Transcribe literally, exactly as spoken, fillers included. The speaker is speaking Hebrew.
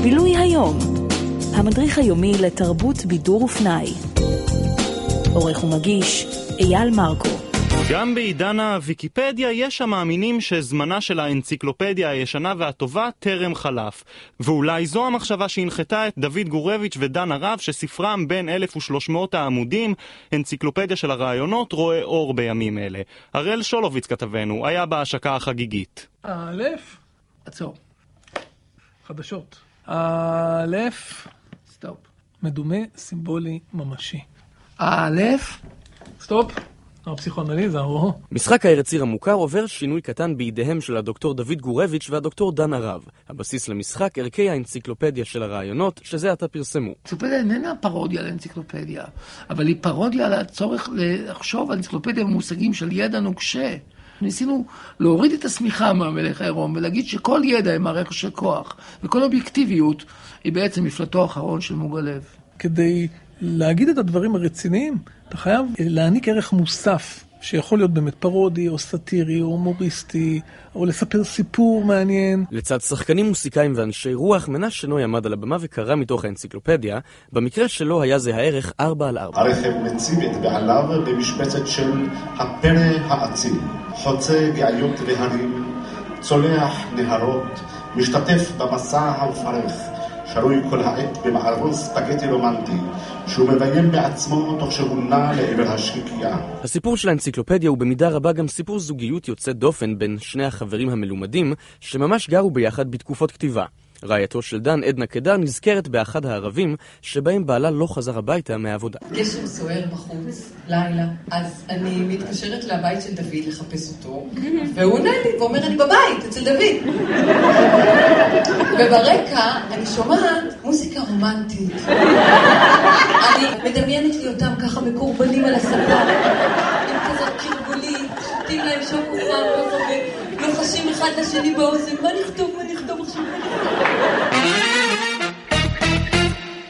בילוי היום, המדריך היומי לתרבות בידור ופנאי. עורך ומגיש אייל מרקו. גם בעידן הוויקיפדיה יש המאמינים שזמנה של האנציקלופדיה הישנה והטובה טרם חלף. ואולי זו המחשבה שהנחתה את דוד גורביץ' ודן הרב, שספרם בין אלף ושלוש מאות העמודים, אנציקלופדיה של הרעיונות, רואה אור בימים אלה. הראל שולוביץ כתבנו היה בהשקה החגיגית. א', עצור. חדשות. א', סטופ. מדומה, סימבולי, ממשי. א', סטופ. הפסיכואנליזה, או... משחק הארץ עיר המוכר עובר שינוי קטן בידיהם של הדוקטור דוד גורביץ' והדוקטור דן הרב. הבסיס למשחק ערכי האנציקלופדיה של הרעיונות, שזה עתה פרסמו. האנציקלופדיה איננה פרודיה לאנציקלופדיה, אבל היא פרודיה על הצורך לחשוב על אנציקלופדיה במושגים של ידע נוקשה. ניסינו להוריד את הסמיכה מהמלך העירום ולהגיד שכל ידע היא מערכת של כוח, וכל אובייקטיביות היא בעצם מפלטו האחרון של מוגלב. כדי להגיד את הדברים הרציניים, אתה חייב להעניק ערך מוסף, שיכול להיות באמת פרודי, או סאטירי, או הומוריסטי, או לספר סיפור מעניין. לצד שחקנים מוסיקאים ואנשי רוח, מנש שנוי עמד על הבמה וקרא מתוך האנציקלופדיה, במקרה שלו היה זה הערך ארבע על ארבע. הרכב מציב את בעליו במשבצת של הפרא האציל, חוצה גאיות והרים, צולח נהרות, משתתף במסע המפרך, שרוי כל העת במערבון ספגטי רומנטי, שהוא מביים בעצמו תוך שהוא נע לעבר השקיקייה. הסיפור של האנציקלופדיה הוא במידה רבה גם סיפור זוגיות יוצא דופן בין שני החברים המלומדים, שממש גרו ביחד בתקופות כתיבה. רעייתו של דן, עדנה קדר, נזכרת באחד הערבים שבהם בעלה לא חזר הביתה מהעבודה. גשם סוער בחוץ, לילה, אז אני מתקשרת לבית של דוד לחפש אותו, והוא עונה לי ואומר, אני בבית, אצל דוד. וברקע אני שומעת מוזיקה רומנטית. אני מדמיינת לי אותם ככה מקורבנים על הספה, עם כזאת קרגולית, שותים להם שוקו חם ככה ולוחשים אחד לשני באוזן, מה נכתוב, מה נכתוב עכשיו, מה נכתוב?